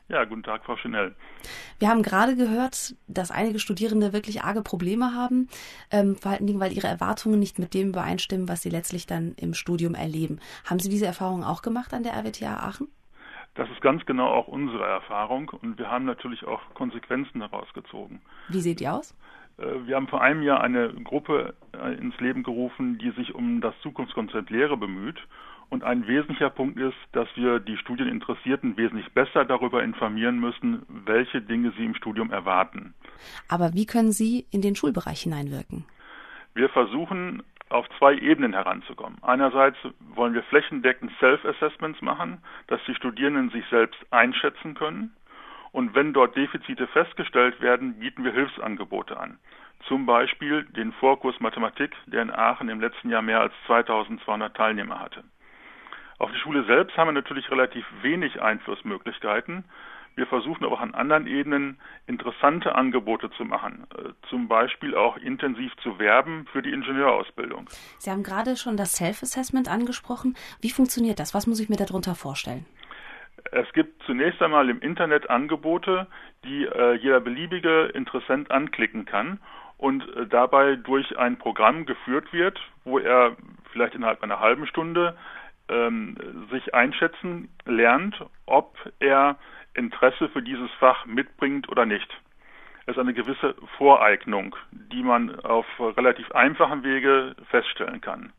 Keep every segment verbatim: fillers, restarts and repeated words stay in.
Ja, guten Tag, Frau Schinell. Wir haben gerade gehört, dass einige Studierende wirklich arge Probleme haben, ähm, vor allen Dingen, weil ihre Erwartungen nicht mit dem übereinstimmen, was sie letztlich dann im Studium erleben. Haben Sie diese Erfahrung auch gemacht an der R W T H Aachen? Das ist ganz genau auch unsere Erfahrung und wir haben natürlich auch Konsequenzen daraus gezogen. Wie sieht die aus? Äh, Wir haben vor einem Jahr eine Gruppe äh, ins Leben gerufen, die sich um das Zukunftskonzept Lehre bemüht. Und ein wesentlicher Punkt ist, dass wir die Studieninteressierten wesentlich besser darüber informieren müssen, welche Dinge sie im Studium erwarten. Aber wie können Sie in den Schulbereich hineinwirken? Wir versuchen, auf zwei Ebenen heranzukommen. Einerseits wollen wir flächendeckend Self-Assessments machen, dass die Studierenden sich selbst einschätzen können. Und wenn dort Defizite festgestellt werden, bieten wir Hilfsangebote an. Zum Beispiel den Vorkurs Mathematik, der in Aachen im letzten Jahr mehr als zweitausendzweihundert Teilnehmer hatte. Auf die Schule selbst haben wir natürlich relativ wenig Einflussmöglichkeiten. Wir versuchen aber auch an anderen Ebenen interessante Angebote zu machen, zum Beispiel auch intensiv zu werben für die Ingenieurausbildung. Sie haben gerade schon das Self-Assessment angesprochen. Wie funktioniert das? Was muss ich mir darunter vorstellen? Es gibt zunächst einmal im Internet Angebote, die äh, jeder beliebige Interessent anklicken kann und äh, dabei durch ein Programm geführt wird, wo er vielleicht innerhalb einer halben Stunde ähm, sich einschätzen lernt, ob er Interesse für dieses Fach mitbringt oder nicht. Es ist eine gewisse Voreignung, die man auf relativ einfachem Wege feststellen kann.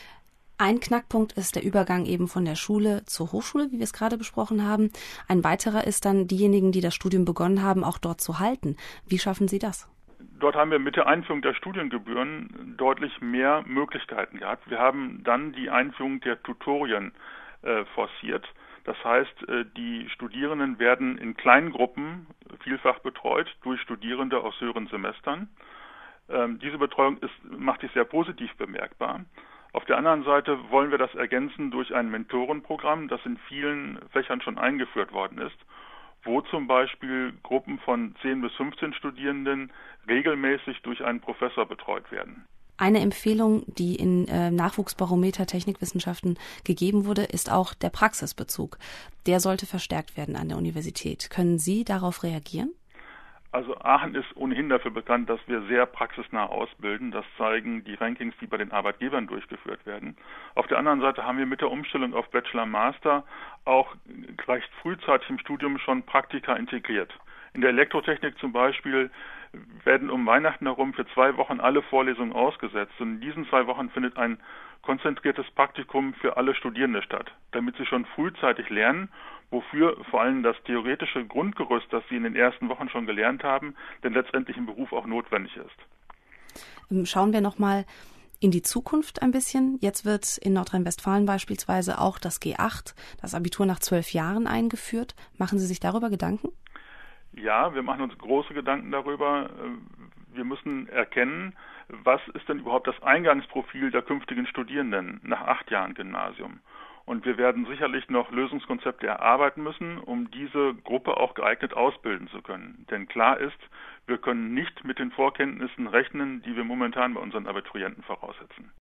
Ein Knackpunkt ist der Übergang eben von der Schule zur Hochschule, wie wir es gerade besprochen haben. Ein weiterer ist dann, diejenigen, die das Studium begonnen haben, auch dort zu halten. Wie schaffen Sie das? Dort haben wir mit der Einführung der Studiengebühren deutlich mehr Möglichkeiten gehabt. Wir haben dann die Einführung der Tutorien äh, forciert. Das heißt, äh, die Studierenden werden in kleinen Gruppen vielfach betreut durch Studierende aus höheren Semestern. Ähm, diese Betreuung ist, macht sich sehr positiv bemerkbar. Auf der anderen Seite wollen wir das ergänzen durch ein Mentorenprogramm, das in vielen Fächern schon eingeführt worden ist, wo zum Beispiel Gruppen von zehn bis fünfzehn Studierenden regelmäßig durch einen Professor betreut werden. Eine Empfehlung, die in äh, Nachwuchsbarometer Technikwissenschaften gegeben wurde, ist auch der Praxisbezug. Der sollte verstärkt werden an der Universität. Können Sie darauf reagieren? Also Aachen ist ohnehin dafür bekannt, dass wir sehr praxisnah ausbilden. Das zeigen die Rankings, die bei den Arbeitgebern durchgeführt werden. Auf der anderen Seite haben wir mit der Umstellung auf Bachelor-Master auch recht frühzeitig im Studium schon Praktika integriert. In der Elektrotechnik zum Beispiel werden um Weihnachten herum für zwei Wochen alle Vorlesungen ausgesetzt. Und in diesen zwei Wochen findet ein konzentriertes Praktikum für alle Studierende statt, damit sie schon frühzeitig lernen, wofür vor allem das theoretische Grundgerüst, das sie in den ersten Wochen schon gelernt haben, denn letztendlich im Beruf auch notwendig ist. Schauen wir nochmal in die Zukunft ein bisschen. Jetzt wird in Nordrhein-Westfalen beispielsweise auch das G acht, das Abitur nach zwölf Jahren, eingeführt. Machen Sie sich darüber Gedanken? Ja, wir machen uns große Gedanken darüber. Wir müssen erkennen, was ist denn überhaupt das Eingangsprofil der künftigen Studierenden nach acht Jahren Gymnasium. Und wir werden sicherlich noch Lösungskonzepte erarbeiten müssen, um diese Gruppe auch geeignet ausbilden zu können. Denn klar ist, wir können nicht mit den Vorkenntnissen rechnen, die wir momentan bei unseren Abiturienten voraussetzen.